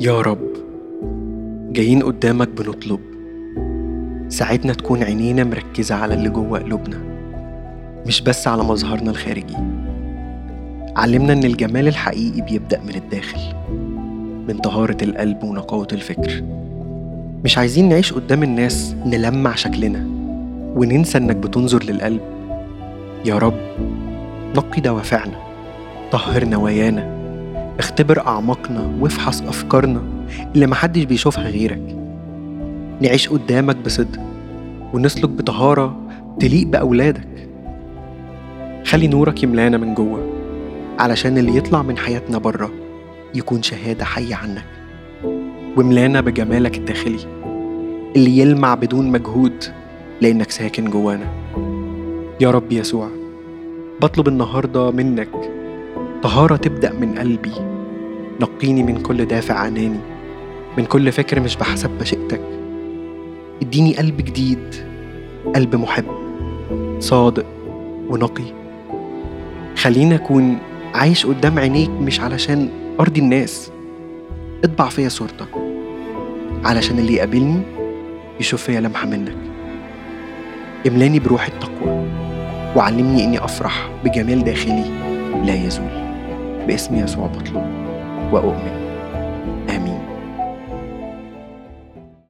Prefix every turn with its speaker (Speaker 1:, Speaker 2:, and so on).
Speaker 1: يا رب، جايين قدامك بنطلب ساعتنا تكون عينينا مركزة على اللي جوه قلوبنا، مش بس على مظهرنا الخارجي. علمنا إن الجمال الحقيقي بيبدأ من الداخل، من طهارة القلب ونقاوة الفكر. مش عايزين نعيش قدام الناس نلمع شكلنا وننسى إنك بتنظر للقلب. يا رب، نقي دوافعنا، طهر نوايانا، اختبر أعماقنا وافحص أفكارنا اللي محدش بيشوفها غيرك. نعيش قدامك بصدق ونسلك بطهارة تليق بأولادك. خلي نورك يملانا من جوه، علشان اللي يطلع من حياتنا بره يكون شهادة حية عنك. وملانا بجمالك الداخلي اللي يلمع بدون مجهود، لأنك ساكن جوانا. يا رب يسوع، بطلب النهاردة منك طهارة تبدأ من قلبي. نقيني من كل دافع أناني، من كل فكر مش بحسب مشيئتك. اديني قلب جديد، قلب محب صادق ونقي. خليني أكون عايش قدام عينيك مش علشان أرضي الناس. اطبع فيا صورتك علشان اللي يقابلني يشوف فيا لمحة منك. املاني بروح التقوى وعلمني إني أفرح بجمال داخلي لا يزول. باسم يسوع بطلب وأؤمن.